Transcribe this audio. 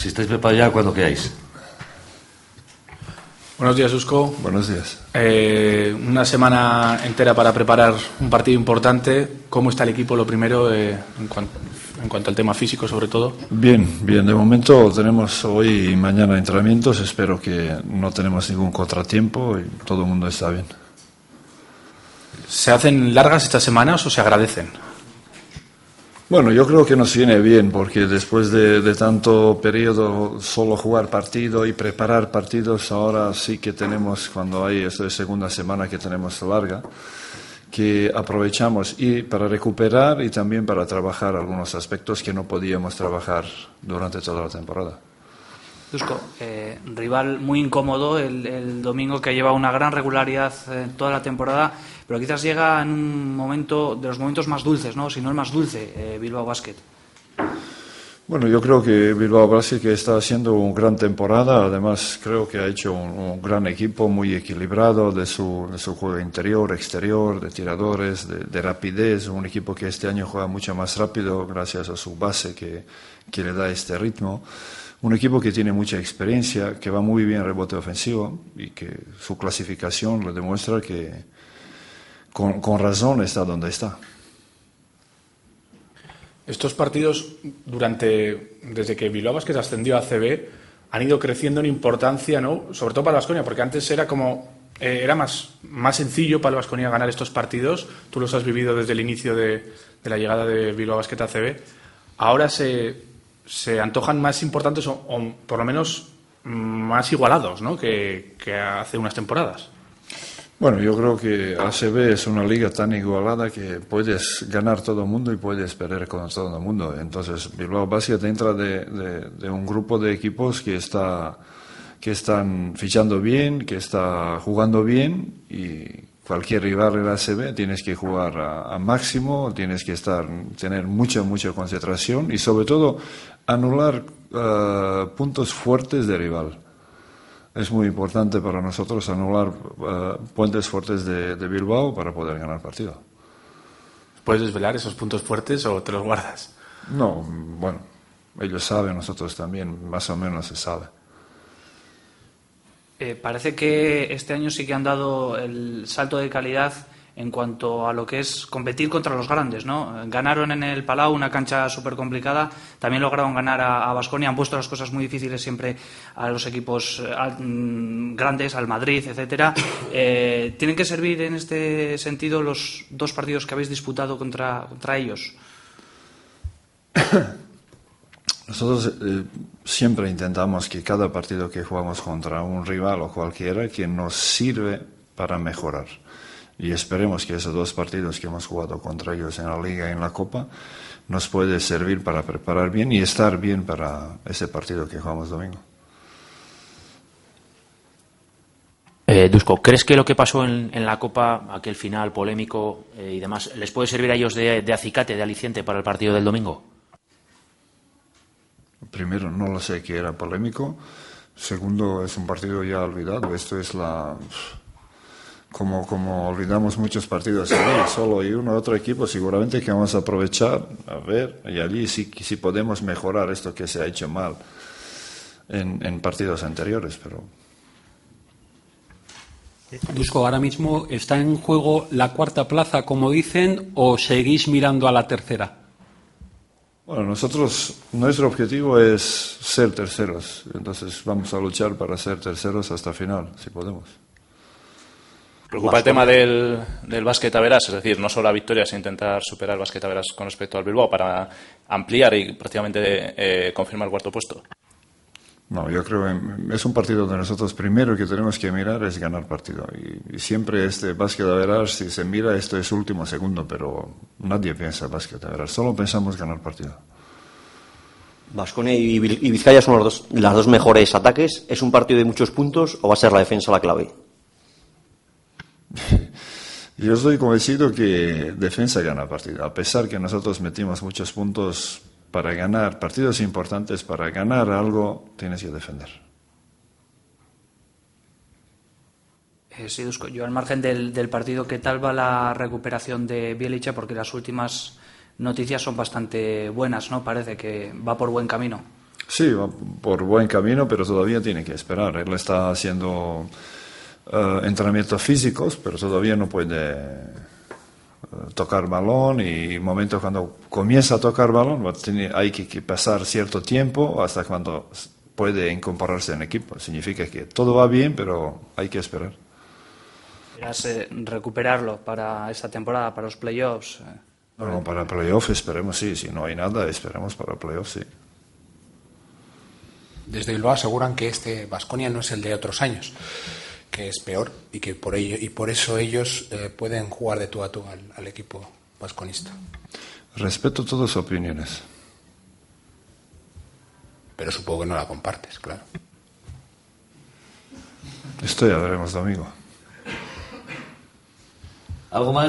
Si estáis preparados ya, cuando queráis. Buenos días, Dusko. Buenos días. Una semana entera para preparar un partido importante. ¿Cómo está el equipo, lo primero, en cuanto al tema físico, sobre todo? Bien. De momento tenemos hoy y mañana entrenamientos. Espero que no tenemos ningún contratiempo y todo el mundo está bien. ¿Se hacen largas estas semanas o se agradecen? Bueno, yo creo que nos viene bien porque después de tanto periodo solo jugar partido y preparar partidos, ahora sí que tenemos, cuando hay esta segunda semana que tenemos larga, que aprovechamos y para recuperar y también para trabajar algunos aspectos que no podíamos trabajar durante toda la temporada. Dusko, rival muy incómodo el domingo, que lleva una gran regularidad toda la temporada, pero quizás llega en un momento de los momentos más dulces, ¿no? Si no el más dulce, Bilbao Basket. Bueno, yo creo que Bilbao Basket que está haciendo una gran temporada, además creo que ha hecho un gran equipo muy equilibrado de su juego interior, exterior, de tiradores, de rapidez, un equipo que este año juega mucho más rápido gracias a su base que le da este ritmo. Un equipo que tiene mucha experiencia, que va muy bien en rebote ofensivo y que su clasificación le demuestra que con razón está donde está. Estos partidos, desde que Bilbao Basket ascendió a ACB, han ido creciendo en importancia, ¿no? Sobre todo para el Baskonia, porque antes era más sencillo para el Baskonia ganar estos partidos. Tú los has vivido desde el inicio de la llegada de Bilbao Basket a ACB. Ahora se antojan más importantes o por lo menos más igualados, ¿no? que hace unas temporadas. Bueno, yo creo que ACB es una liga tan igualada que puedes ganar todo el mundo y puedes perder con todo el mundo. Entonces, Bilbao Basket entra de un grupo de equipos que están fichando bien, que está jugando bien, y cualquier rival en la ACB tienes que jugar a máximo, tienes que tener mucha concentración y sobre todo anular puntos fuertes de rival. Es muy importante para nosotros anular puentes fuertes de Bilbao para poder ganar partido. ¿Puedes desvelar esos puntos fuertes o te los guardas? No, bueno, ellos saben, nosotros también, más o menos se sabe. Parece que este año sí que han dado el salto de calidad en cuanto a lo que es competir contra los grandes, ¿no? Ganaron en el Palau, una cancha súper complicada, también lograron ganar a Baskonia, han puesto las cosas muy difíciles siempre a los equipos grandes, al Madrid, etcétera. ¿Tienen que servir en este sentido los dos partidos que habéis disputado contra ellos? Nosotros siempre intentamos que cada partido que jugamos contra un rival o cualquiera que nos sirve para mejorar. Y esperemos que esos dos partidos que hemos jugado contra ellos en la Liga y en la Copa nos puede servir para preparar bien y estar bien para ese partido que jugamos domingo. Dusko, ¿crees que lo que pasó en la Copa, aquel final polémico y demás, les puede servir a ellos de acicate, de aliciente para el partido del domingo? Primero, no lo sé que era polémico. Segundo, es un partido ya olvidado. Esto es como olvidamos muchos partidos allí, solo hay uno u otro equipo, seguramente que vamos a aprovechar, a ver, y allí sí podemos mejorar esto que se ha hecho mal en partidos anteriores, pero... Dusko, ahora mismo está en juego la cuarta plaza, como dicen, o seguís mirando a la tercera. Bueno, nuestro objetivo es ser terceros, entonces vamos a luchar para ser terceros hasta final, si podemos. Preocupa el tema del básquet a veras, es decir, no solo la victoria, sino intentar superar el básquet a veras con respecto al Bilbao para ampliar y prácticamente confirmar el cuarto puesto. No, yo creo que es un partido donde nosotros primero que tenemos que mirar es ganar partido. Y siempre este básquet a veras, si se mira, esto es último segundo, pero nadie piensa básquet a veras, solo pensamos ganar partido. Baskonia y Vizcaya son las dos mejores ataques. ¿Es un partido de muchos puntos o va a ser la defensa la clave? Yo estoy convencido que defensa gana partido, a pesar que nosotros metimos muchos puntos. Para ganar partidos importantes, para ganar algo, tienes que defender. Sí, Dusko, yo al margen del partido, ¿qué tal va la recuperación de Bjelica? Porque las últimas noticias son bastante buenas, ¿no? Parece que va por buen camino. Sí, va por buen camino, pero todavía tiene que esperar. Él está haciendo entrenamientos físicos, pero todavía no puede tocar balón, y momento cuando comienza a tocar balón hay que pasar cierto tiempo hasta cuando puede incorporarse en equipo. Significa que todo va bien, pero hay que esperar. ¿Quieras recuperarlo para esta temporada, para los playoffs? No, para playoffs esperemos, sí. Si no hay nada, esperemos para playoffs, sí. Desde Bilbao aseguran que este Baskonia no es el de otros años, que es peor, y que por eso ellos pueden jugar de tú a tú al equipo vasconista. Respeto todas sus opiniones. Pero supongo que no la compartes, claro. Esto ya veremos domingo. ¿Algo más?